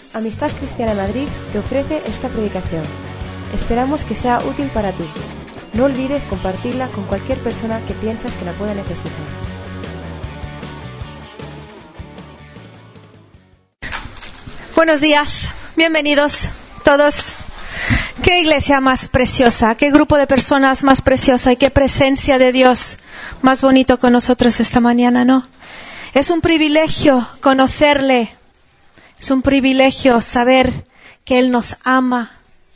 Amistad Cristiana Madrid te ofrece esta predicación. Esperamos que sea útil para ti. No olvides compartirla con cualquier persona que piensas que la pueda necesitar. Buenos días, bienvenidos todos. Qué iglesia más preciosa, qué grupo de personas más preciosa y qué presencia de Dios más bonito con nosotros esta mañana, ¿no? Es un privilegio conocerle, es un privilegio saber que Él nos ama.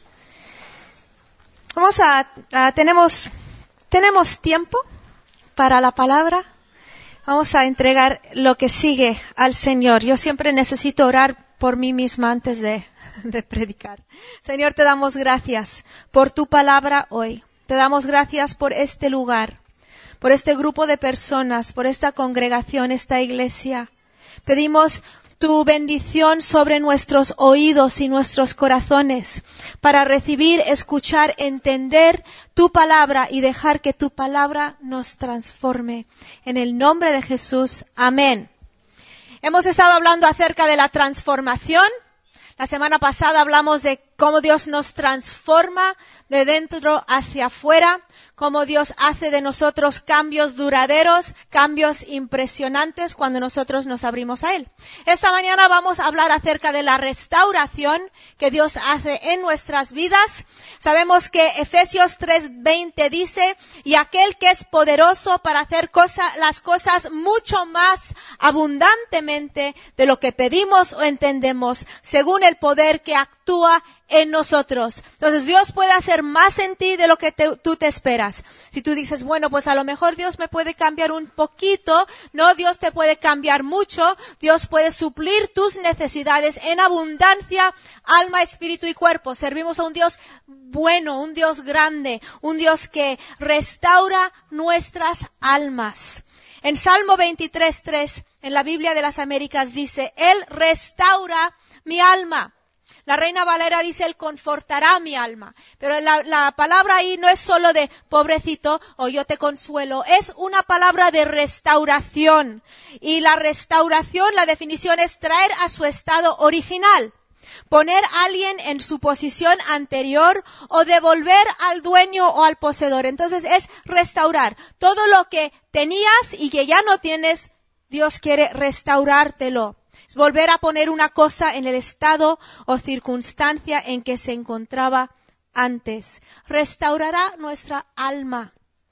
Tenemos tiempo para la palabra. Vamos a entregar lo que sigue al Señor. Yo siempre necesito orar por mí misma antes de predicar. Señor, te damos gracias por tu palabra hoy. Te damos gracias por este lugar, por este grupo de personas, por esta congregación, esta iglesia. Pedimos tu bendición sobre nuestros oídos y nuestros corazones para recibir, escuchar, entender tu palabra y dejar que tu palabra nos transforme. En el nombre de Jesús, amén. Hemos estado hablando acerca de la transformación. La semana pasada hablamos de cómo Dios nos transforma de dentro hacia afuera, cómo Dios hace de nosotros cambios duraderos, cambios impresionantes cuando nosotros nos abrimos a Él. Esta mañana vamos a hablar acerca de la restauración que Dios hace en nuestras vidas. Sabemos que Efesios 3:20 dice, y aquel que es poderoso para hacer las cosas mucho más abundantemente de lo que pedimos o entendemos, según el poder que actúa en nosotros. Entonces Dios puede hacer más en ti de lo que tú te esperas. Si tú dices, bueno, pues a lo mejor Dios me puede cambiar un poquito, no, Dios te puede cambiar mucho. Dios puede suplir tus necesidades en abundancia, alma, espíritu y cuerpo. Servimos a un Dios bueno, un Dios grande, un Dios que restaura nuestras almas. En Salmo 23:3, en la Biblia de las Américas dice, Él restaura mi alma. La Reina Valera dice, Él confortará mi alma. Pero la palabra ahí no es solo de pobrecito o yo te consuelo. Es una palabra de restauración. Y la restauración, la definición es traer a su estado original. Poner a alguien en su posición anterior o devolver al dueño o al poseedor. Entonces es restaurar. Todo lo que tenías y que ya no tienes, Dios quiere restaurártelo. Es volver a poner una cosa en el estado o circunstancia en que se encontraba antes. Restaurará nuestra alma.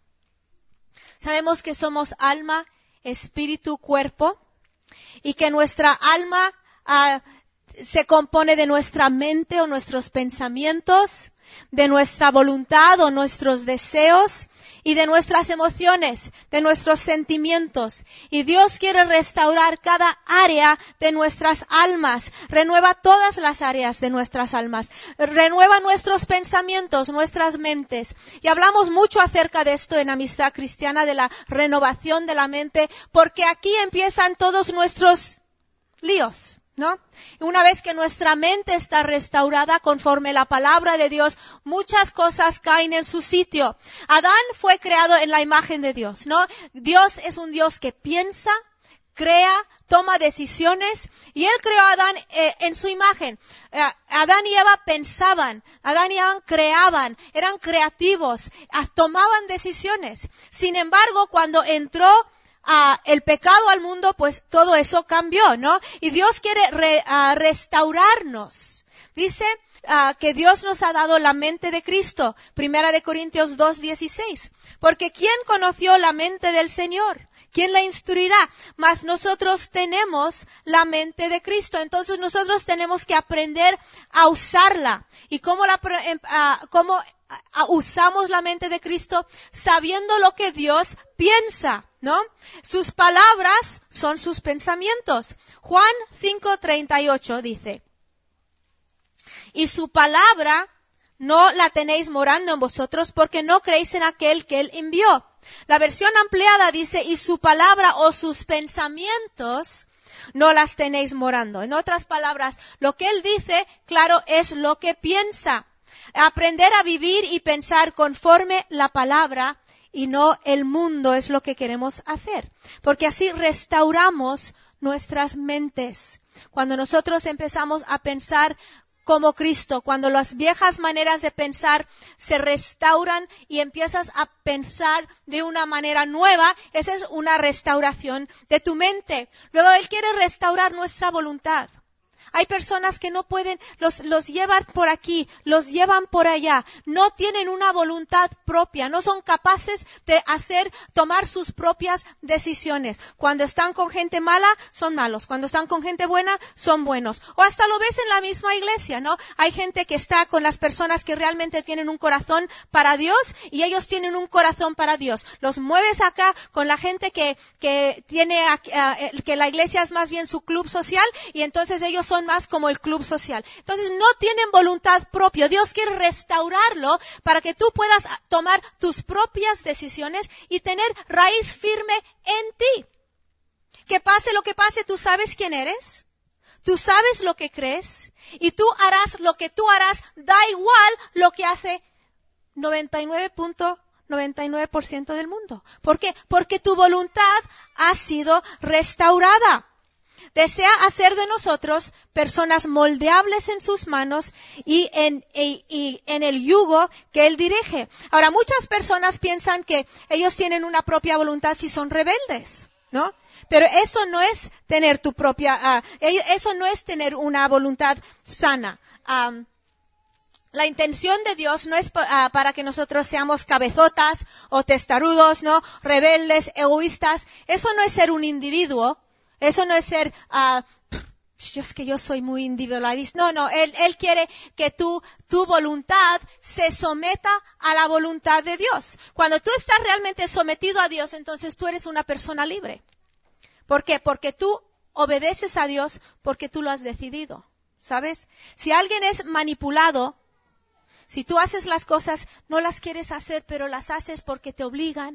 Sabemos que somos alma, espíritu, cuerpo y que nuestra alma se compone de nuestra mente o nuestros pensamientos, de nuestra voluntad o nuestros deseos y de nuestras emociones, de nuestros sentimientos. Y Dios quiere restaurar cada área de nuestras almas. Renueva todas las áreas de nuestras almas. Renueva nuestros pensamientos, nuestras mentes. Y hablamos mucho acerca de esto en Amistad Cristiana, de la renovación de la mente, porque aquí empiezan todos nuestros líos, ¿no? Y una vez que nuestra mente está restaurada conforme la palabra de Dios, muchas cosas caen en su sitio. Adán fue creado en la imagen de Dios, ¿no? Dios es un Dios que piensa, crea, toma decisiones, y Él creó a Adán en su imagen. Adán y Eva pensaban, Adán y Eva creaban, eran creativos, tomaban decisiones. Sin embargo, cuando entró el pecado al mundo, pues todo eso cambió, ¿no? Y Dios quiere restaurarnos. Dice que Dios nos ha dado la mente de Cristo. 1 Corintios 2:16. Porque ¿quién conoció la mente del Señor? ¿Quién la instruirá? Mas nosotros tenemos la mente de Cristo. Entonces nosotros tenemos que aprender a usarla. ¿Y cómo usamos la mente de Cristo? Sabiendo lo que Dios piensa, ¿no? Sus palabras son sus pensamientos. Juan 5:38 dice, y su palabra no la tenéis morando en vosotros porque no creéis en aquel que Él envió. La versión ampliada dice, y su palabra o sus pensamientos no las tenéis morando. En otras palabras, lo que Él dice, claro, es lo que piensa. Aprender a vivir y pensar conforme la palabra y no el mundo es lo que queremos hacer. Porque así restauramos nuestras mentes. Cuando nosotros empezamos a pensar como Cristo, cuando las viejas maneras de pensar se restauran y empiezas a pensar de una manera nueva, esa es una restauración de tu mente. Luego Él quiere restaurar nuestra voluntad. Hay personas que no pueden, los llevan por aquí, los llevan por allá, no tienen una voluntad propia, no son capaces de tomar sus propias decisiones. Cuando están con gente mala, son malos. Cuando están con gente buena, son buenos. O hasta lo ves en la misma iglesia, ¿no? Hay gente que está con las personas que realmente tienen un corazón para Dios y ellos tienen un corazón para Dios. Los mueves acá con la gente que tiene, que la iglesia es más bien su club social y entonces ellos son más como el club social. Entonces no tienen voluntad propia. Dios quiere restaurarlo para que tú puedas tomar tus propias decisiones y tener raíz firme en ti. Que pase lo que pase, tú sabes quién eres, tú sabes lo que crees y tú harás lo que tú harás, da igual lo que hace 99.99% del mundo. ¿Por qué? Porque tu voluntad ha sido restaurada. Desea hacer de nosotros personas moldeables en sus manos y en el yugo que Él dirige. Ahora, muchas personas piensan que ellos tienen una propia voluntad si son rebeldes, ¿no? Pero eso no es tener eso no es tener una voluntad sana. La intención de Dios no es para que nosotros seamos cabezotas o testarudos, ¿no? Rebeldes, egoístas. Eso no es ser un individuo. Eso no es ser, es que yo soy muy individualista. No, Él quiere que tu voluntad se someta a la voluntad de Dios. Cuando tú estás realmente sometido a Dios, entonces tú eres una persona libre. ¿Por qué? Porque tú obedeces a Dios porque tú lo has decidido, ¿sabes? Si alguien es manipulado, si tú haces las cosas, no las quieres hacer, pero las haces porque te obligan,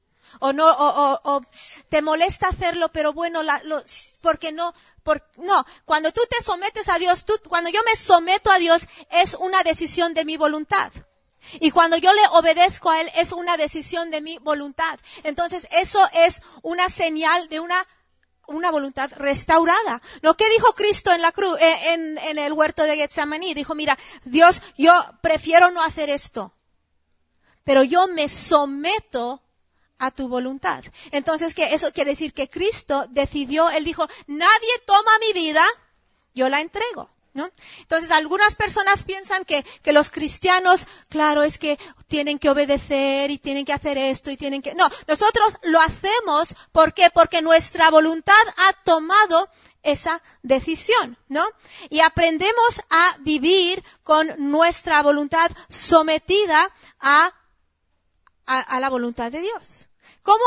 o te molesta hacerlo, pero bueno, porque no, cuando tú te sometes a Dios, cuando yo me someto a Dios, es una decisión de mi voluntad. Y cuando yo le obedezco a Él, es una decisión de mi voluntad. Entonces, eso es una señal de una voluntad restaurada. Lo que dijo Cristo en la cruz, en el huerto de Getsemaní, dijo, mira, Dios, yo prefiero no hacer esto, pero yo me someto a tu voluntad. Entonces, que eso quiere decir que Cristo decidió, Él dijo, nadie toma mi vida, yo la entrego, ¿no? Entonces, algunas personas piensan que los cristianos, claro, es que tienen que obedecer y tienen que hacer esto y tienen que... No, nosotros lo hacemos, ¿por qué? Porque nuestra voluntad ha tomado esa decisión, ¿no? Y aprendemos a vivir con nuestra voluntad sometida a la voluntad de Dios. ¿Cómo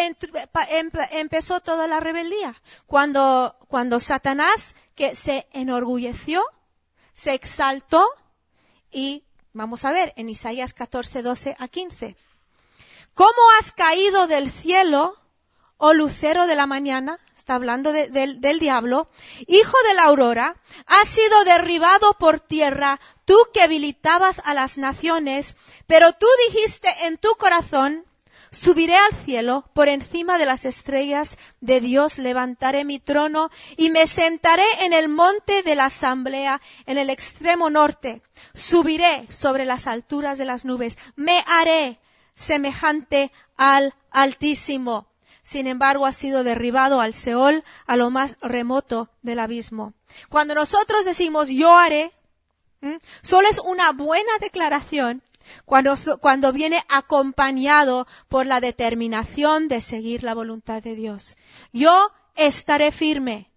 empezó toda la rebeldía? Cuando Satanás, que se enorgulleció, se exaltó y, vamos a ver, en Isaías 14, 12 a 15. ¿Cómo has caído del cielo, oh lucero de la mañana? Está hablando del diablo. Hijo de la aurora, has sido derribado por tierra, tú que habilitabas a las naciones, pero tú dijiste en tu corazón, subiré al cielo, por encima de las estrellas de Dios levantaré mi trono y me sentaré en el monte de la asamblea, en el extremo norte. Subiré sobre las alturas de las nubes, me haré semejante al Altísimo. Sin embargo, ha sido derribado al Seol, a lo más remoto del abismo. Cuando nosotros decimos yo haré, solo es una buena declaración cuando viene acompañado por la determinación de seguir la voluntad de Dios. Yo estaré firme.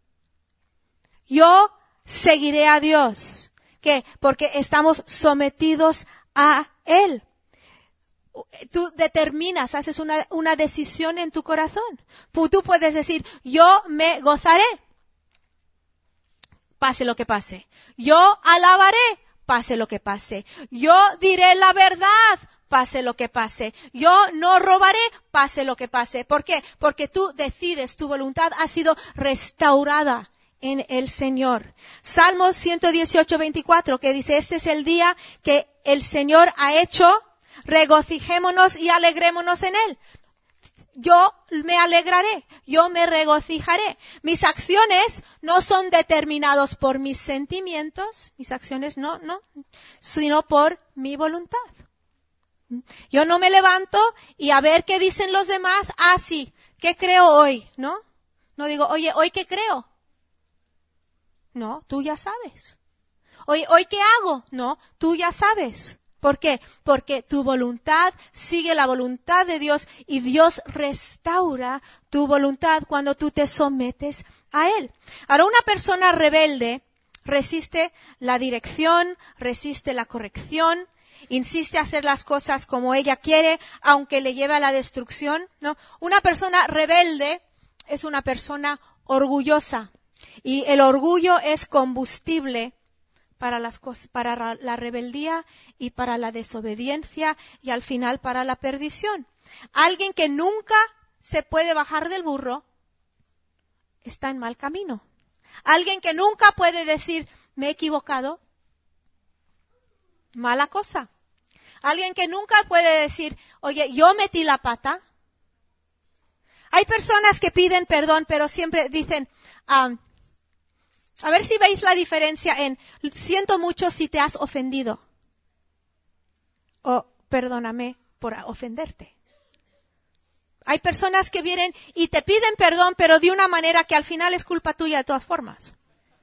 Yo seguiré a Dios. ¿Qué? Porque estamos sometidos a Él. Tú determinas, haces una decisión en tu corazón. Tú puedes decir, yo me gozaré, pase lo que pase. Yo alabaré, pase lo que pase. Yo diré la verdad, pase lo que pase. Yo no robaré, pase lo que pase. ¿Por qué? Porque tú decides, tu voluntad ha sido restaurada en el Señor. Salmo 118, 24, que dice, este es el día que el Señor ha hecho, regocijémonos y alegrémonos en Él. yo me alegraré, yo me regocijaré. Mis acciones no son determinados por mis sentimientos, mis acciones no, sino por mi voluntad. Yo no me levanto y a ver qué dicen los demás. Sí, ¿qué creo hoy? ¿No? No digo, oye, ¿hoy qué creo? No, tú ya sabes. Oye, ¿hoy qué hago? No, tú ya sabes. ¿Por qué? Porque tu voluntad sigue la voluntad de Dios y Dios restaura tu voluntad cuando tú te sometes a Él. Ahora, una persona rebelde resiste la dirección, resiste la corrección, insiste a hacer las cosas como ella quiere, aunque le lleve a la destrucción, ¿no? Una persona rebelde es una persona orgullosa y el orgullo es combustible para la rebeldía y para la desobediencia y al final para la perdición. Alguien que nunca se puede bajar del burro está en mal camino. Alguien que nunca puede decir, me he equivocado, mala cosa. Alguien que nunca puede decir, oye, yo metí la pata. Hay personas que piden perdón, pero siempre dicen, a ver si veis la diferencia en siento mucho si te has ofendido o perdóname por ofenderte. Hay personas que vienen y te piden perdón, pero de una manera que al final es culpa tuya de todas formas.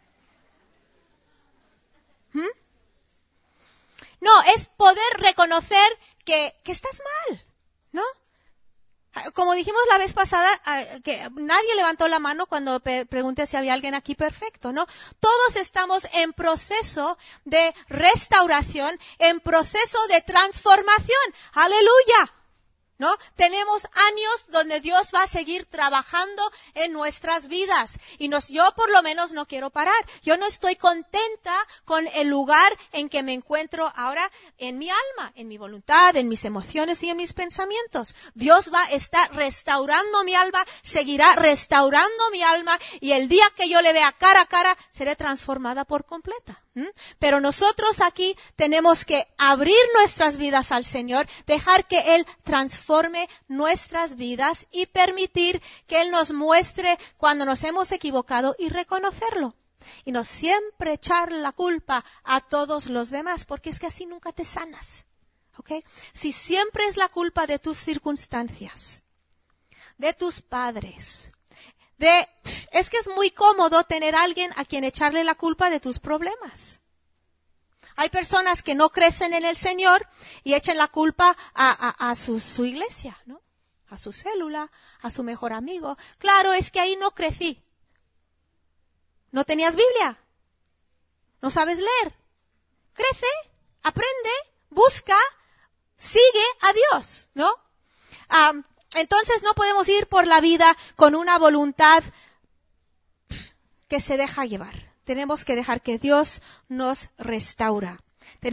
No, es poder reconocer que estás mal, ¿no? Como dijimos la vez pasada, que nadie levantó la mano cuando pregunté si había alguien aquí perfecto, ¿no? Todos estamos en proceso de restauración, en proceso de transformación. ¡Aleluya! ¿No? Tenemos años donde Dios va a seguir trabajando en nuestras vidas. Y yo por lo menos no quiero parar. Yo no estoy contenta con el lugar en que me encuentro ahora en mi alma, en mi voluntad, en mis emociones y en mis pensamientos. Dios va a estar restaurando mi alma, seguirá restaurando mi alma y el día que yo le vea cara a cara, seré transformada por completa. Pero nosotros aquí tenemos que abrir nuestras vidas al Señor, dejar que Él transforme nuestras vidas y permitir que Él nos muestre cuando nos hemos equivocado y reconocerlo. Y no siempre echar la culpa a todos los demás, porque es que así nunca te sanas. ¿Okay? Si siempre es la culpa de tus circunstancias, de tus padres, es que es muy cómodo tener a alguien a quien echarle la culpa de tus problemas. Hay personas que no crecen en el Señor y echan la culpa a su iglesia, ¿no? A su célula, a su mejor amigo. Claro, es que ahí no crecí. ¿No tenías Biblia? ¿No sabes leer? Crece, aprende, busca, sigue a Dios, ¿no? Entonces no podemos ir por la vida con una voluntad que se deja llevar. Tenemos que dejar que Dios nos restaura.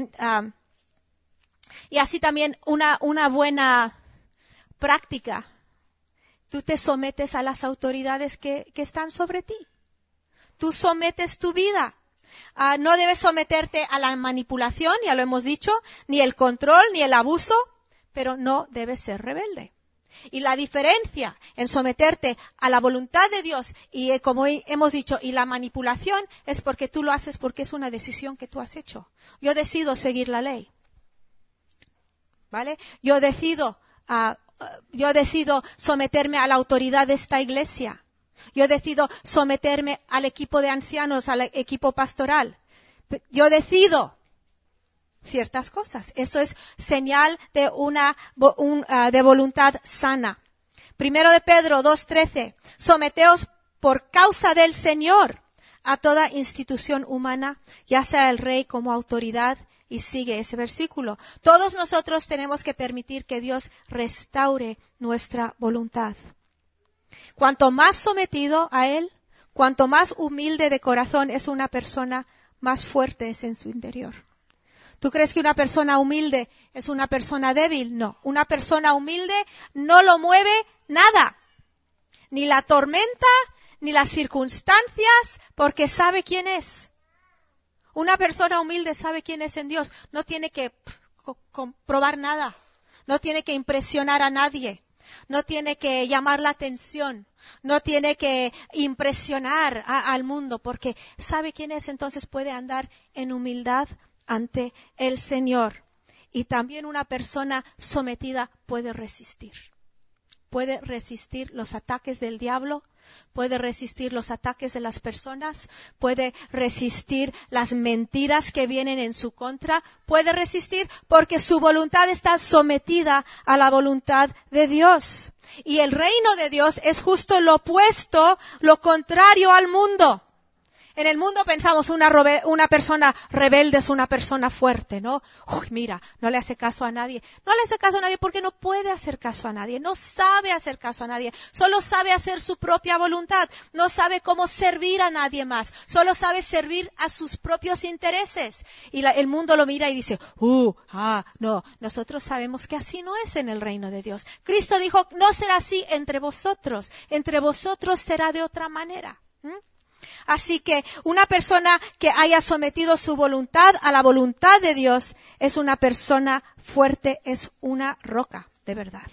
Y así también una buena práctica. Tú te sometes a las autoridades que están sobre ti. Tú sometes tu vida. No debes someterte a la manipulación, ya lo hemos dicho, ni el control, ni el abuso, pero no debes ser rebelde. Y la diferencia en someterte a la voluntad de Dios y, como hemos dicho, y la manipulación es porque tú lo haces porque es una decisión que tú has hecho. Yo decido seguir la ley. ¿Vale? Yo decido someterme a la autoridad de esta iglesia. Yo decido someterme al equipo de ancianos, al equipo pastoral. Yo decido ciertas cosas. Eso es señal de de voluntad sana. Primero de Pedro 2:13. Someteos por causa del Señor a toda institución humana, ya sea el rey como autoridad, y sigue ese versículo. Todos nosotros tenemos que permitir que Dios restaure nuestra voluntad. Cuanto más sometido a Él, cuanto más humilde de corazón es una persona, más fuerte es en su interior. ¿Tú crees que una persona humilde es una persona débil? No. Una persona humilde no lo mueve nada. Ni la tormenta, ni las circunstancias, porque sabe quién es. Una persona humilde sabe quién es en Dios. No tiene que comprobar nada. No tiene que impresionar a nadie. no tiene que llamar la atención, no tiene que impresionar al mundo, porque sabe quién es, entonces puede andar en humildad ante el Señor. Y también una persona sometida puede resistir los ataques del diablo, puede resistir los ataques de las personas, puede resistir las mentiras que vienen en su contra, puede resistir porque su voluntad está sometida a la voluntad de Dios. Y el reino de Dios es justo lo opuesto, lo contrario al mundo. En el mundo pensamos una persona rebelde es una persona fuerte, ¿no? Uy, mira, no le hace caso a nadie. No le hace caso a nadie porque no puede hacer caso a nadie. No sabe hacer caso a nadie. Solo sabe hacer su propia voluntad. No sabe cómo servir a nadie más. Solo sabe servir a sus propios intereses. Y el mundo lo mira y dice, no. Nosotros sabemos que así no es en el reino de Dios. Cristo dijo, no será así entre vosotros. Entre vosotros será de otra manera. Así que una persona que haya sometido su voluntad a la voluntad de Dios es una persona fuerte, es una roca, de verdad.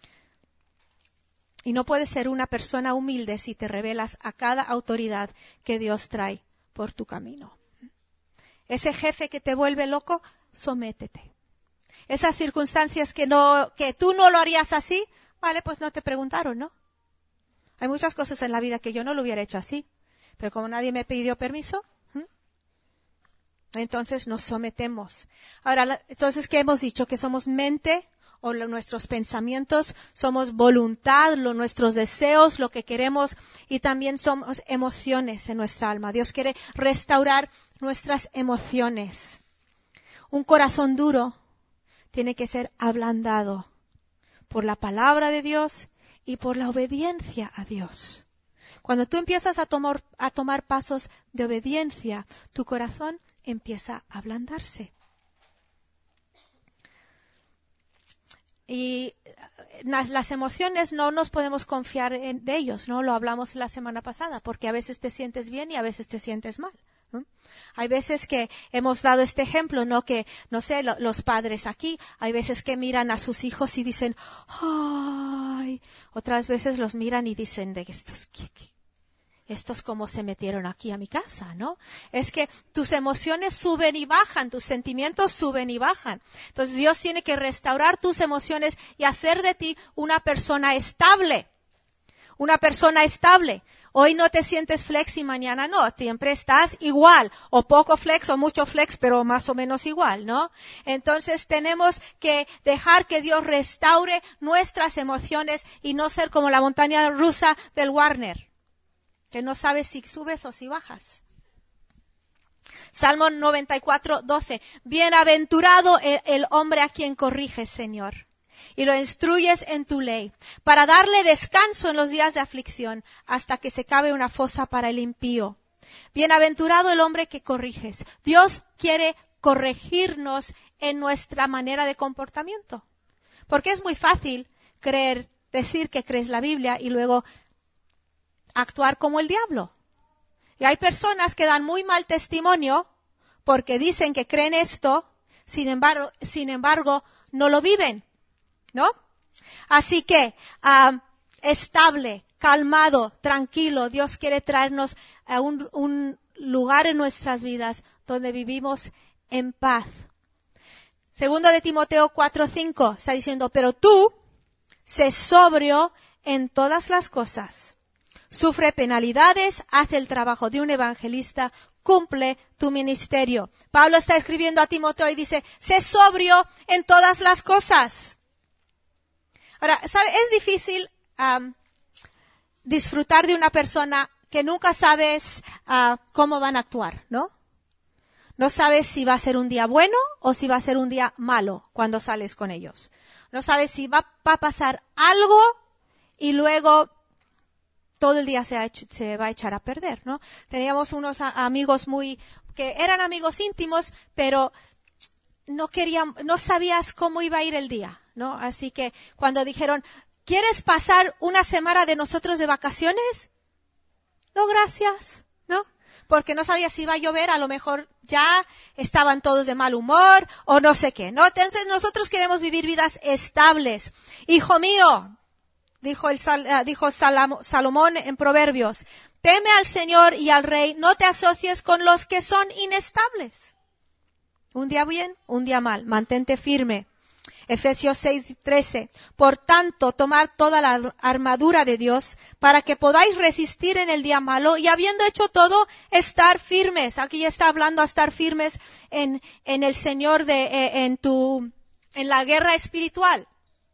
Y no puedes ser una persona humilde si te rebelas a cada autoridad que Dios trae por tu camino. Ese jefe que te vuelve loco, sométete. Esas circunstancias que tú no lo harías así, vale, pues no te preguntaron, ¿no? Hay muchas cosas en la vida que yo no lo hubiera hecho así. Pero como nadie me pidió permiso, entonces nos sometemos. Ahora, entonces, ¿qué hemos dicho? Que somos mente, o nuestros pensamientos, somos voluntad, nuestros deseos, lo que queremos, y también somos emociones en nuestra alma. Dios quiere restaurar nuestras emociones. Un corazón duro tiene que ser ablandado por la palabra de Dios y por la obediencia a Dios. Cuando tú empiezas a tomar pasos de obediencia, tu corazón empieza a ablandarse. Y las emociones no nos podemos confiar de ellos, ¿no? Lo hablamos la semana pasada, porque a veces te sientes bien y a veces te sientes mal. Hay veces que hemos dado este ejemplo, ¿no? Que, no sé, los padres aquí, hay veces que miran a sus hijos y dicen, ¡ay! Otras veces los miran y dicen, de estos cómo se metieron aquí a mi casa, ¿no? Es que tus emociones suben y bajan, tus sentimientos suben y bajan. Entonces Dios tiene que restaurar tus emociones y hacer de ti una persona estable. Una persona estable. Hoy no te sientes flex y mañana no. Siempre estás igual. O poco flex o mucho flex, pero más o menos igual, ¿no? Entonces tenemos que dejar que Dios restaure nuestras emociones y no ser como la montaña rusa del Warner, que no sabes si subes o si bajas. Salmo 94:12. Bienaventurado el hombre a quien corriges, Señor, y lo instruyes en tu ley, para darle descanso en los días de aflicción, hasta que se cabe una fosa para el impío. Bienaventurado el hombre que corriges. Dios quiere corregirnos en nuestra manera de comportamiento. Porque es muy fácil decir que crees la Biblia y luego actuar como el diablo. Y hay personas que dan muy mal testimonio porque dicen que creen esto, sin embargo, no lo viven, ¿no? Así que, estable, calmado, tranquilo, Dios quiere traernos a un lugar en nuestras vidas donde vivimos en paz. Segundo de Timoteo 4:5 está diciendo, pero tú, sé sobrio en todas las cosas. Sufre penalidades, haz el trabajo de un evangelista, cumple tu ministerio. Pablo está escribiendo a Timoteo y dice, sé sobrio en todas las cosas. Ahora, ¿sabe? Es difícil disfrutar de una persona que nunca sabes cómo van a actuar, ¿no? No sabes si va a ser un día bueno o si va a ser un día malo cuando sales con ellos. No sabes si va a pasar algo y luego todo el día se va a echar a perder, ¿no? Teníamos unos amigos que eran amigos íntimos, pero no sabías cómo iba a ir el día, ¿no? Así que cuando dijeron, ¿quieres pasar una semana de nosotros de vacaciones? No, gracias, ¿no? Porque no sabía si iba a llover, a lo mejor ya estaban todos de mal humor o no sé qué, ¿no? Entonces nosotros queremos vivir vidas estables. Hijo mío, dijo Salomón en Proverbios, teme al Señor y al Rey, no te asocies con los que son inestables. Un día bien, un día mal, mantente firme. Efesios 6:13, por tanto, tomad toda la armadura de Dios para que podáis resistir en el día malo y habiendo hecho todo, estar firmes. Aquí ya está hablando a estar firmes en el Señor, en la guerra espiritual.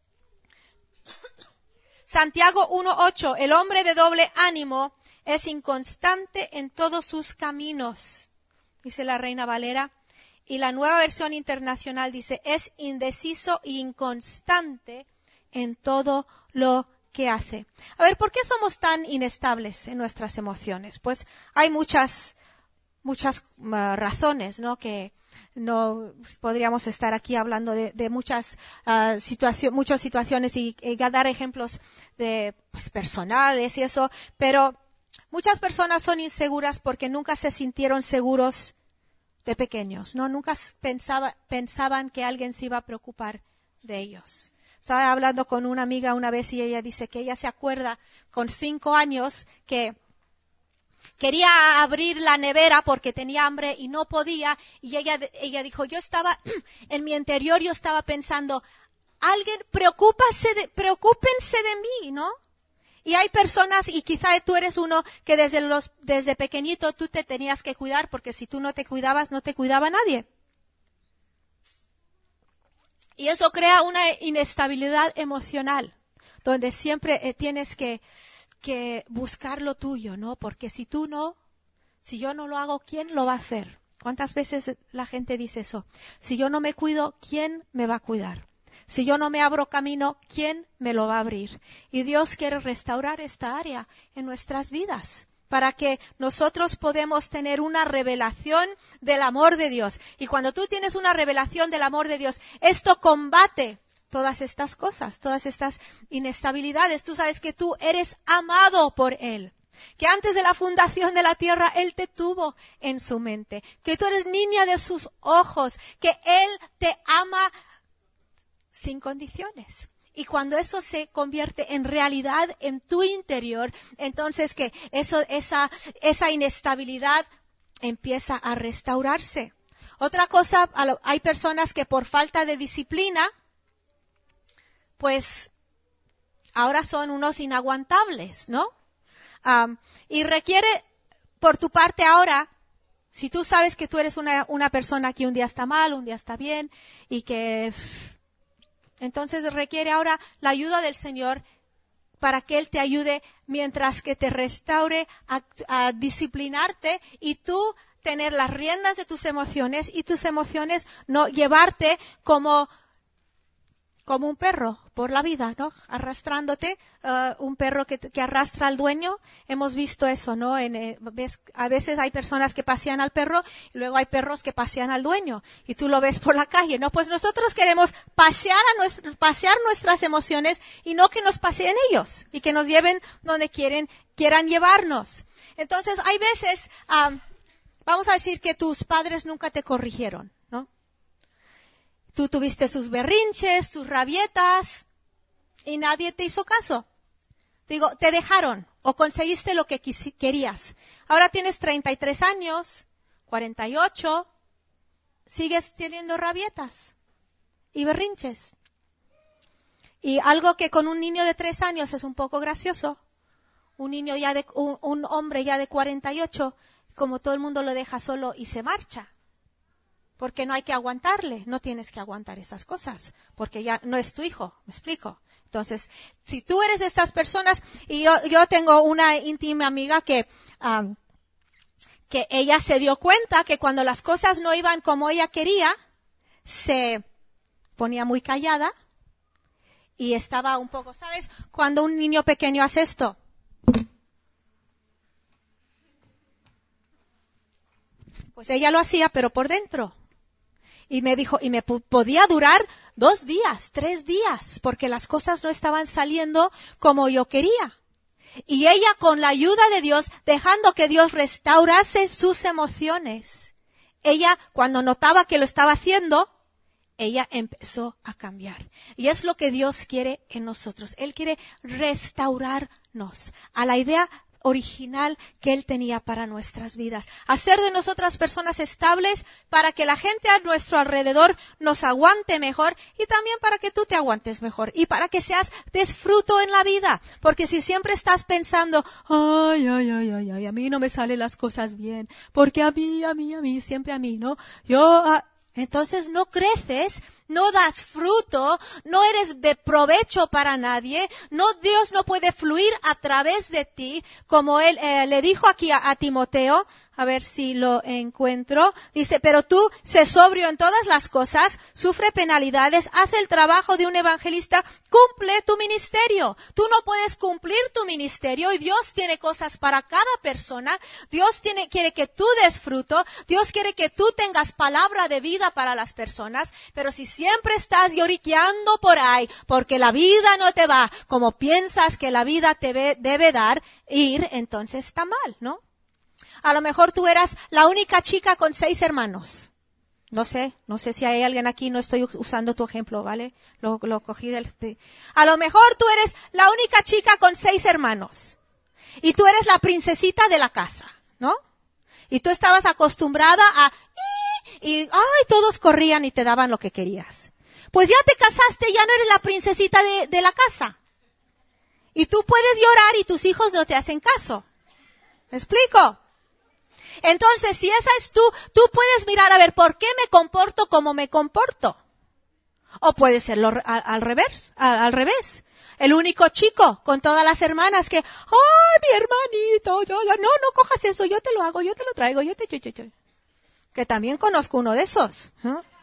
Santiago 1:8, el hombre de doble ánimo es inconstante en todos sus caminos, dice la Reina Valera. Y la Nueva Versión Internacional dice, es indeciso e inconstante en todo lo que hace. A ver, ¿por qué somos tan inestables en nuestras emociones? Pues hay muchas razones, ¿no? Que no podríamos estar aquí hablando de muchas situaciones y dar ejemplos de personales y eso, pero muchas personas son inseguras porque nunca se sintieron seguros de pequeños, ¿no? Nunca pensaban que alguien se iba a preocupar de ellos. Estaba hablando con una amiga una vez y ella dice que ella se acuerda con 5 años que quería abrir la nevera porque tenía hambre y no podía, y ella dijo, yo estaba, en mi interior yo estaba pensando, preocúpense de mí, ¿no? Y hay personas, y quizá tú eres uno que desde pequeñito tú te tenías que cuidar, porque si tú no te cuidabas, no te cuidaba nadie. Y eso crea una inestabilidad emocional, donde siempre tienes que buscar lo tuyo, ¿no? Porque si yo no lo hago, ¿quién lo va a hacer? ¿Cuántas veces la gente dice eso? Si yo no me cuido, ¿quién me va a cuidar? Si yo no me abro camino, ¿quién me lo va a abrir? Y Dios quiere restaurar esta área en nuestras vidas para que nosotros podamos tener una revelación del amor de Dios. Y cuando tú tienes una revelación del amor de Dios, esto combate todas estas cosas, todas estas inestabilidades. Tú sabes que tú eres amado por Él, que antes de la fundación de la tierra Él te tuvo en su mente, que tú eres niña de sus ojos, que Él te ama sin condiciones. Y cuando eso se convierte en realidad en tu interior, entonces que esa inestabilidad empieza a restaurarse. Otra cosa, hay personas que por falta de disciplina, pues ahora son unos inaguantables, ¿no? Y requiere, por tu parte ahora, si tú sabes que tú eres una persona que un día está mal, un día está bien, y que entonces requiere ahora la ayuda del Señor para que Él te ayude mientras que te restaure a disciplinarte y tú tener las riendas de tus emociones y tus emociones no llevarte como un perro por la vida, ¿no? Arrastrándote, un perro que arrastra al dueño. Hemos visto eso, ¿no? A veces hay personas que pasean al perro y luego hay perros que pasean al dueño y tú lo ves por la calle, ¿no? Pues nosotros queremos pasear nuestras emociones y no que nos paseen ellos y que nos lleven donde quieran llevarnos. Entonces hay veces, vamos a decir que tus padres nunca te corrigieron, ¿no? Tú tuviste sus berrinches, tus rabietas, y nadie te hizo caso. Digo, te dejaron, o conseguiste lo que querías. Ahora tienes 33 años, 48, sigues teniendo rabietas y berrinches. Y algo que con un niño de 3 años es un poco gracioso, un hombre ya de 48, como todo el mundo lo deja solo y se marcha. Porque no hay que aguantarle, no tienes que aguantar esas cosas, porque ya no es tu hijo, ¿me explico? Entonces, si tú eres de estas personas, y yo tengo una íntima amiga que ella se dio cuenta que cuando las cosas no iban como ella quería, se ponía muy callada y estaba un poco, ¿sabes? Cuando un niño pequeño hace esto, pues ella lo hacía, pero por dentro. Y me dijo, y me podía durar 2 días, 3 días, porque las cosas no estaban saliendo como yo quería. Y ella, con la ayuda de Dios, dejando que Dios restaurase sus emociones, ella, cuando notaba que lo estaba haciendo, ella empezó a cambiar. Y es lo que Dios quiere en nosotros. Él quiere restaurarnos a la idea original que Él tenía para nuestras vidas. Hacer de nosotras personas estables para que la gente a nuestro alrededor nos aguante mejor y también para que tú te aguantes mejor y para que des fruto en la vida. Porque si siempre estás pensando, ay, a mí no me salen las cosas bien, porque a mí, siempre a mí, ¿no? Entonces no creces, no das fruto, no eres de provecho para nadie, Dios no puede fluir a través de ti, como Él le dijo aquí a Timoteo, a ver si lo encuentro, dice, pero tú sé sobrio en todas las cosas, sufre penalidades, haz el trabajo de un evangelista, cumple tu ministerio. Tú no puedes cumplir tu ministerio y Dios tiene cosas para cada persona, Dios quiere que tú des fruto, Dios quiere que tú tengas palabra de vida para las personas, pero si siempre estás lloriqueando por ahí, porque la vida no te va como piensas que la vida te debe ir, entonces está mal, ¿no? A lo mejor tú eras la única chica con 6 hermanos. No sé si hay alguien aquí, no estoy usando tu ejemplo, ¿vale? Lo cogí A lo mejor tú eres la única chica con 6 hermanos. Y tú eres la princesita de la casa, ¿no? Y tú estabas acostumbrada y todos corrían y te daban lo que querías. Pues ya te casaste, ya no eres la princesita de la casa. Y tú puedes llorar y tus hijos no te hacen caso. ¿Me explico? Entonces, si esa es tú puedes mirar a ver por qué me comporto como me comporto. O puede ser al revés. El único chico con todas las hermanas que, mi hermanito, no cojas eso, yo te lo hago, yo te lo traigo, que también conozco uno de esos.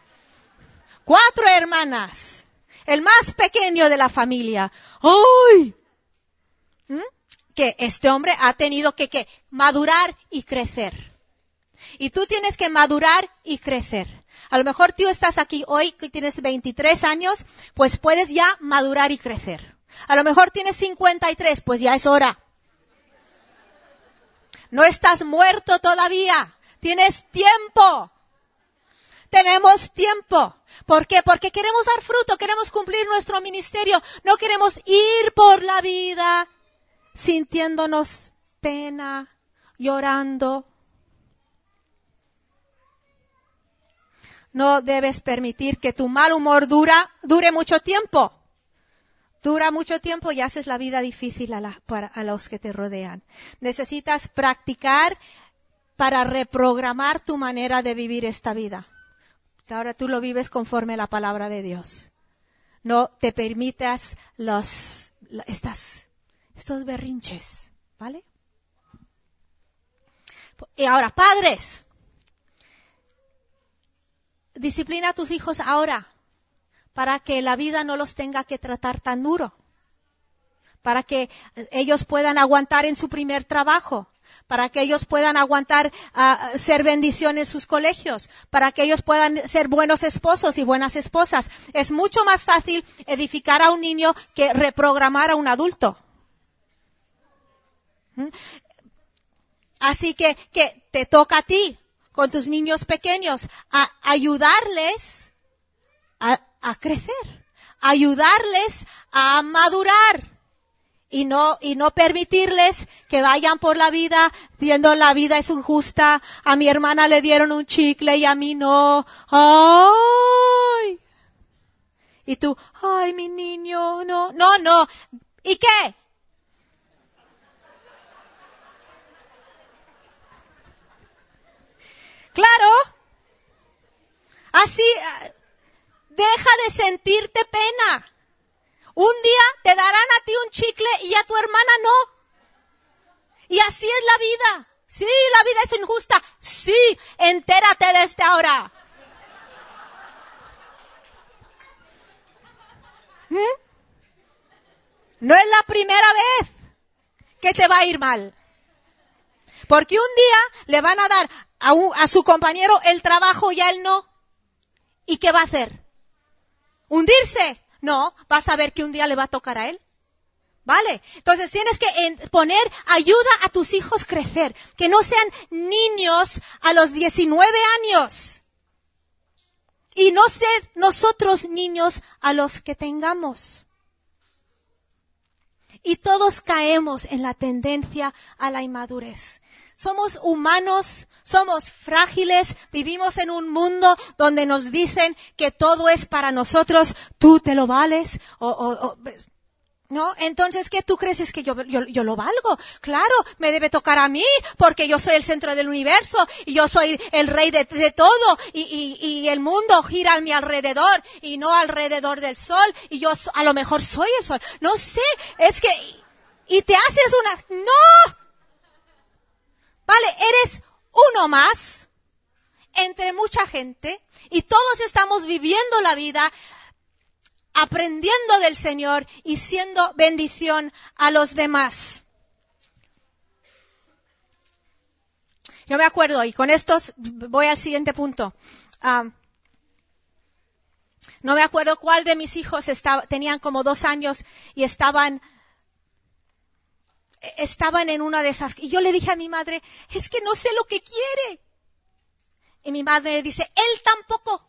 4 hermanas, el más pequeño de la familia. ¡Ay! Que este hombre ha tenido que madurar y crecer. Y tú tienes que madurar y crecer. A lo mejor tú estás aquí hoy que tienes 23 años, pues puedes ya madurar y crecer. A lo mejor tienes 53, pues ya es hora. No estás muerto todavía. Tienes tiempo. Tenemos tiempo. ¿Por qué? Porque queremos dar fruto, queremos cumplir nuestro ministerio. No queremos ir por la vida sintiéndonos pena, llorando. No debes permitir que tu mal humor dure mucho tiempo. Dura mucho tiempo y haces la vida difícil a los que te rodean. Necesitas practicar para reprogramar tu manera de vivir esta vida. Ahora tú lo vives conforme a la palabra de Dios. No te permitas estos berrinches, ¿vale? Y ahora, padres, disciplina a tus hijos ahora para que la vida no los tenga que tratar tan duro, para que ellos puedan aguantar en su primer trabajo, para que ellos puedan aguantar ser bendición en sus colegios, para que ellos puedan ser buenos esposos y buenas esposas. Es mucho más fácil edificar a un niño que reprogramar a un adulto. Así que te toca a ti, con tus niños pequeños, a ayudarles a crecer, ayudarles a madurar y no permitirles que vayan por la vida viendo la vida es injusta, a mi hermana le dieron un chicle y a mí no. ¡Ay! Y tú, ¡ay, mi niño! No. ¿Y qué? Claro, así, deja de sentirte pena. Un día te darán a ti un chicle y a tu hermana no. Y así es la vida. Sí, la vida es injusta. Sí, entérate desde ahora. No es la primera vez que te va a ir mal. Porque un día le van a dar a su compañero el trabajo y a él no. ¿Y qué va a hacer? ¿Hundirse? No, vas a ver que un día le va a tocar a él. ¿Vale? Entonces tienes que poner ayuda a tus hijos crecer. Que no sean niños a los 19 años. y no ser nosotros niños a los que tengamos. Y todos caemos en la tendencia a la inmadurez. Somos humanos, somos frágiles, vivimos en un mundo donde nos dicen que todo es para nosotros, tú te lo vales, ¿no? Entonces, ¿qué tú crees? Es que yo lo valgo. Claro, me debe tocar a mí, porque yo soy el centro del universo, y yo soy el rey de todo, y el mundo gira a mi alrededor, y no alrededor del sol, y yo a lo mejor soy el sol. No sé, es que, y te haces ¡no! Vale, eres uno más, entre mucha gente, y todos estamos viviendo la vida, aprendiendo del Señor y siendo bendición a los demás. Yo me acuerdo, y con esto voy al siguiente punto. No me acuerdo cuál de mis hijos tenían como 2 años y estaban en una de esas. Y yo le dije a mi madre, es que no sé lo que quiere. Y mi madre dice, él tampoco.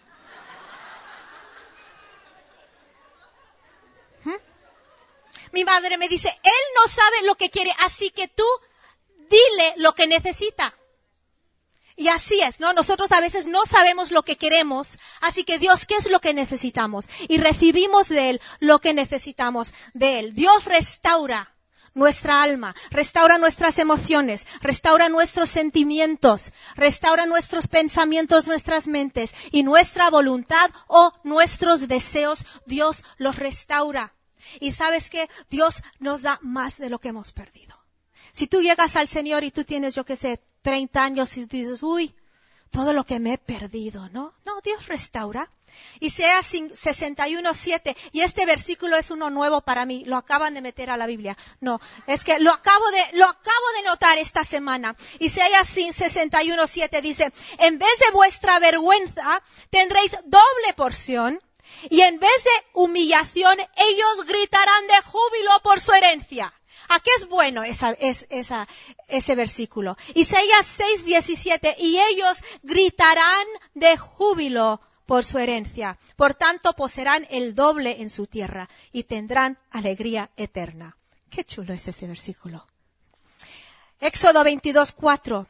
Mi madre me dice, él no sabe lo que quiere, así que tú dile lo que necesita. Y así es, ¿no? Nosotros a veces no sabemos lo que queremos, así que Dios, ¿qué es lo que necesitamos? Y recibimos de Él lo que necesitamos de Él. Dios restaura nuestra alma, restaura nuestras emociones, restaura nuestros sentimientos, restaura nuestros pensamientos, nuestras mentes y nuestra voluntad o nuestros deseos. Dios los restaura. Y ¿sabes qué? Dios nos da más de lo que hemos perdido. Si tú llegas al Señor y tú tienes, 30 años y tú dices, todo lo que me he perdido, ¿no? No, Dios restaura. Isaías 61:7, y este versículo es uno nuevo para mí, lo acaban de meter a la Biblia. No, es que lo acabo de notar esta semana. Isaías 61:7 dice, en vez de vuestra vergüenza tendréis doble porción, y en vez de humillación, ellos gritarán de júbilo por su herencia. ¿A qué es bueno ese versículo? Isaías 6:17, y ellos gritarán de júbilo por su herencia. Por tanto, poseerán el doble en su tierra y tendrán alegría eterna. Qué chulo es ese versículo. Éxodo 22:4.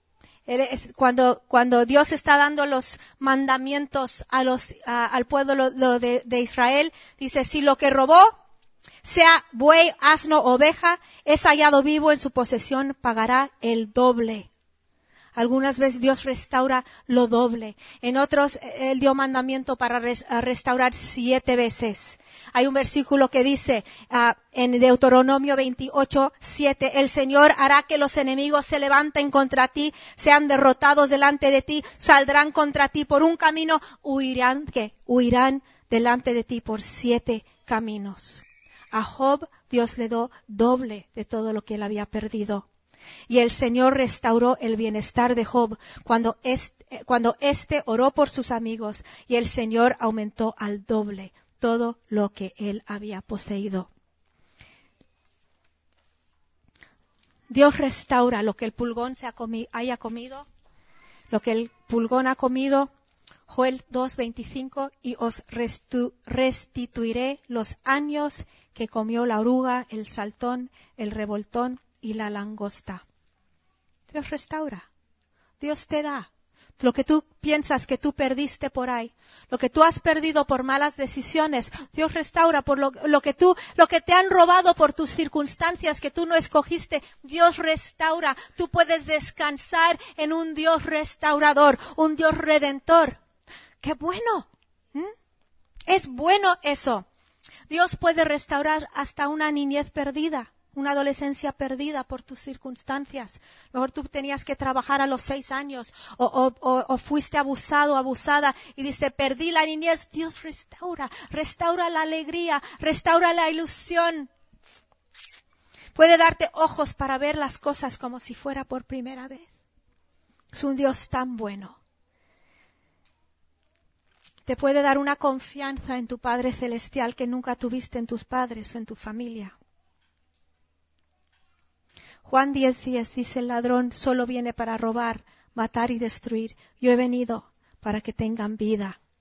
Cuando Dios está dando los mandamientos al pueblo de Israel, dice, si lo que robó, sea buey, asno, oveja, es hallado vivo en su posesión, pagará el doble. Algunas veces Dios restaura lo doble. En otros, Él dio mandamiento para restaurar 7 veces. Hay un versículo que dice, en Deuteronomio 28:7, el Señor hará que los enemigos se levanten contra ti, sean derrotados delante de ti, saldrán contra ti por un camino, huirán delante de ti por 7 caminos. A Job, Dios le dio doble de todo lo que él había perdido. Y el Señor restauró el bienestar de Job cuando éste oró por sus amigos, y el Señor aumentó al doble todo lo que él había poseído. Dios restaura lo que el pulgón haya comido, lo que el pulgón ha comido. Joel 2:25, y os restituiré los años que comió la oruga, el saltón, el revoltón y la langosta. Dios restaura. Dios te da lo que tú piensas que tú perdiste por ahí, lo que tú has perdido por malas decisiones. Dios restaura por lo que te han robado por tus circunstancias que tú no escogiste. Dios restaura. Tú puedes descansar en un Dios restaurador, un Dios redentor. ¡Qué bueno! Es bueno eso. Dios puede restaurar hasta una niñez perdida, una adolescencia perdida por tus circunstancias. Mejor tú tenías que trabajar a los 6 años o fuiste abusado, abusada y dice, perdí la niñez. Dios restaura la alegría, restaura la ilusión. Puede darte ojos para ver las cosas como si fuera por primera vez. Es un Dios tan bueno. Te puede dar una confianza en tu Padre Celestial que nunca tuviste en tus padres o en tu familia. Juan 10:10 dice, el ladrón solo viene para robar, matar y destruir. Yo he venido para que tengan vida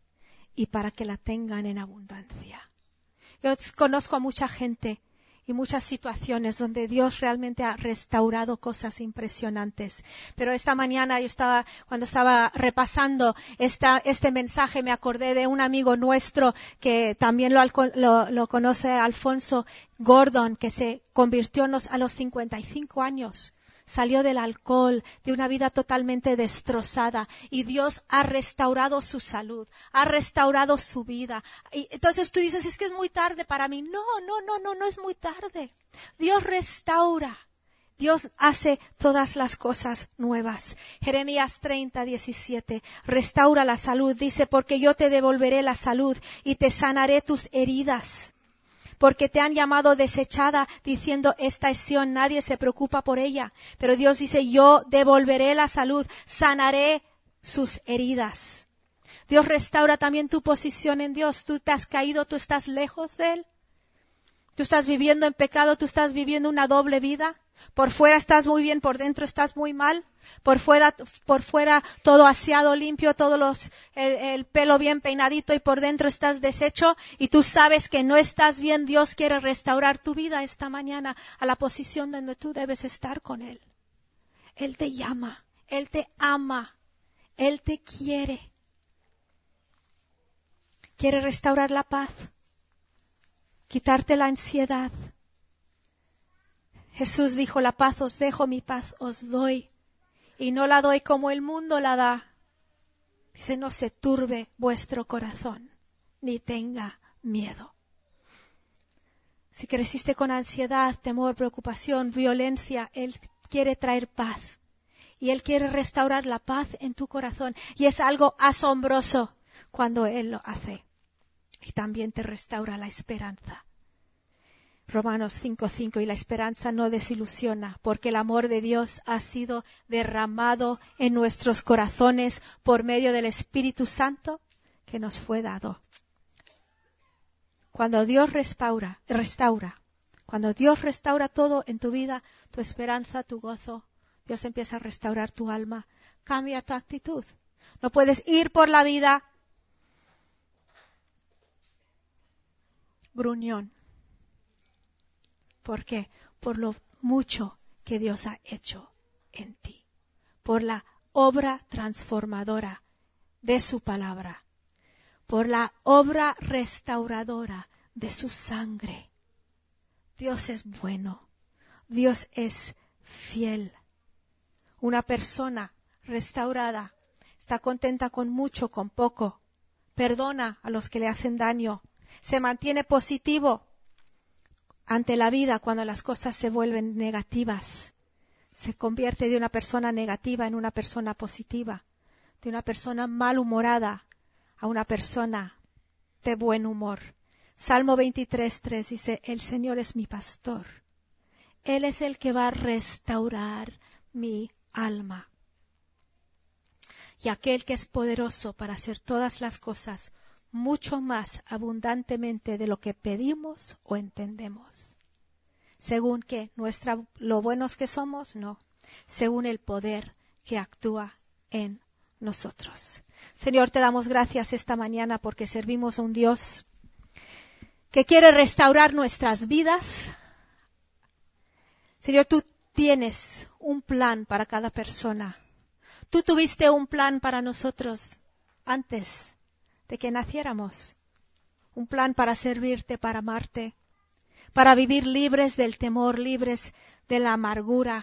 y para que la tengan en abundancia. Yo conozco a mucha gente y muchas situaciones donde Dios realmente ha restaurado cosas impresionantes. Pero esta mañana cuando estaba repasando este mensaje, me acordé de un amigo nuestro que también lo conoce, Alfonso Gordon, que se convirtió a los 55 años. Salió del alcohol, de una vida totalmente destrozada, y Dios ha restaurado su salud, ha restaurado su vida. Y entonces tú dices, es que es muy tarde para mí. No es muy tarde. Dios restaura. Dios hace todas las cosas nuevas. Jeremías 30:17, restaura la salud. Dice, porque yo te devolveré la salud y te sanaré tus heridas. Porque te han llamado desechada, diciendo, esta es Sión, nadie se preocupa por ella. Pero Dios dice, yo devolveré la salud, sanaré sus heridas. Dios restaura también tu posición en Dios. Tú te has caído, tú estás lejos de Él. Tú estás viviendo en pecado, tú estás viviendo una doble vida. Por fuera estás muy bien, por dentro estás muy mal. Por fuera todo aseado, limpio, el pelo bien peinadito, y por dentro estás deshecho y tú sabes que no estás bien. Dios quiere restaurar tu vida esta mañana a la posición donde tú debes estar con Él. Él te llama, Él te ama, Él te quiere. Quiere restaurar la paz, quitarte la ansiedad. Jesús dijo, la paz os dejo, mi paz os doy. Y no la doy como el mundo la da. Dice, no se turbe vuestro corazón, ni tenga miedo. Si creciste con ansiedad, temor, preocupación, violencia, Él quiere traer paz. Y Él quiere restaurar la paz en tu corazón. Y es algo asombroso cuando Él lo hace. Y también te restaura la esperanza. Romanos 5:5, y la esperanza no desilusiona, porque el amor de Dios ha sido derramado en nuestros corazones por medio del Espíritu Santo que nos fue dado. Cuando Dios restaura, cuando Dios restaura todo en tu vida, tu esperanza, tu gozo, Dios empieza a restaurar tu alma, cambia tu actitud. No puedes ir por la vida gruñón. ¿Por qué? Por lo mucho que Dios ha hecho en ti. Por la obra transformadora de su palabra. Por la obra restauradora de su sangre. Dios es bueno. Dios es fiel. Una persona restaurada está contenta con mucho, con poco. Perdona a los que le hacen daño. Se mantiene positivo ante la vida cuando las cosas se vuelven negativas. Se convierte de una persona negativa en una persona positiva. De una persona malhumorada a una persona de buen humor. Salmo 23:3 dice, el Señor es mi pastor. Él es el que va a restaurar mi alma. Y aquel que es poderoso para hacer todas las cosas mucho más abundantemente de lo que pedimos o entendemos. ¿Según qué? ¿Lo buenos que somos? No. Según el poder que actúa en nosotros. Señor, te damos gracias esta mañana porque servimos a un Dios que quiere restaurar nuestras vidas. Señor, tú tienes un plan para cada persona. Tú tuviste un plan para nosotros antes de que naciéramos. Un plan para servirte, para amarte, para vivir libres del temor, libres de la amargura,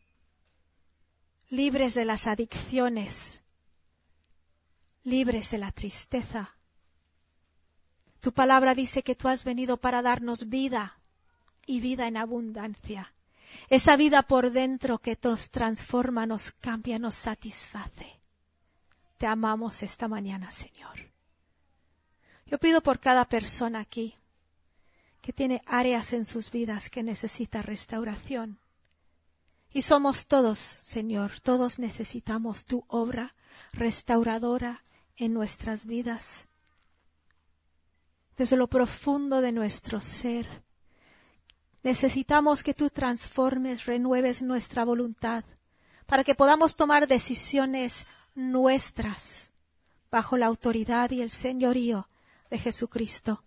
libres de las adicciones, libres de la tristeza. Tu palabra dice que tú has venido para darnos vida y vida en abundancia. Esa vida por dentro que nos transforma, nos cambia, nos satisface. Te amamos esta mañana, Señor. Yo pido por cada persona aquí que tiene áreas en sus vidas que necesita restauración. Y somos todos, Señor, todos necesitamos tu obra restauradora en nuestras vidas. Desde lo profundo de nuestro ser, necesitamos que tú transformes, renueves nuestra voluntad, para que podamos tomar decisiones nuestras, bajo la autoridad y el señorío de Jesucristo.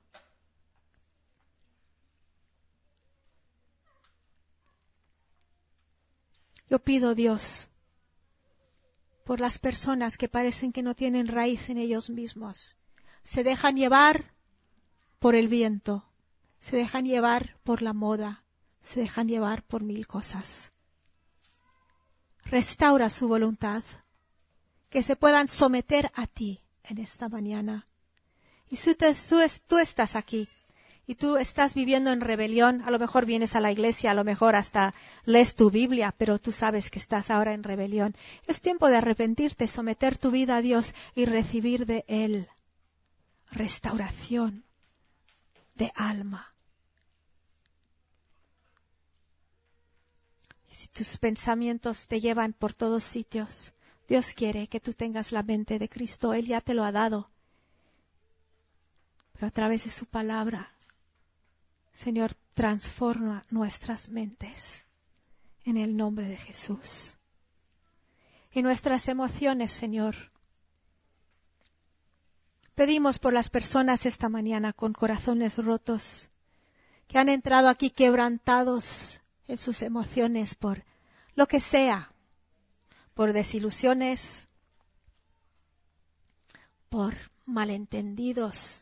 Yo pido, Dios, por las personas que parecen que no tienen raíz en ellos mismos. Se dejan llevar por el viento, se dejan llevar por la moda, se dejan llevar por mil cosas. Restaura su voluntad, que se puedan someter a ti en esta mañana. Y si tú estás aquí y tú estás viviendo en rebelión, a lo mejor vienes a la iglesia, a lo mejor hasta lees tu Biblia, pero tú sabes que estás ahora en rebelión. Es tiempo de arrepentirte, someter tu vida a Dios y recibir de Él restauración de alma. Y si tus pensamientos te llevan por todos sitios, Dios quiere que tú tengas la mente de Cristo. Él ya te lo ha dado. Pero a través de su palabra, Señor, transforma nuestras mentes en el nombre de Jesús. Y nuestras emociones, Señor. Pedimos por las personas esta mañana con corazones rotos, que han entrado aquí quebrantados en sus emociones por lo que sea, por desilusiones, por malentendidos,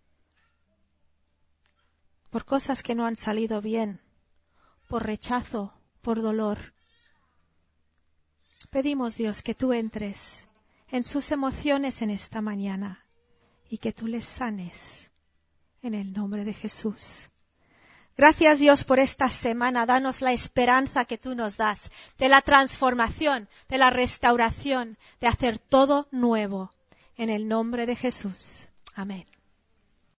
por cosas que no han salido bien, por rechazo, por dolor. Pedimos, Dios, que tú entres en sus emociones en esta mañana y que tú les sanes en el nombre de Jesús. Gracias, Dios, por esta semana. Danos la esperanza que tú nos das de la transformación, de la restauración, de hacer todo nuevo en el nombre de Jesús. Amén.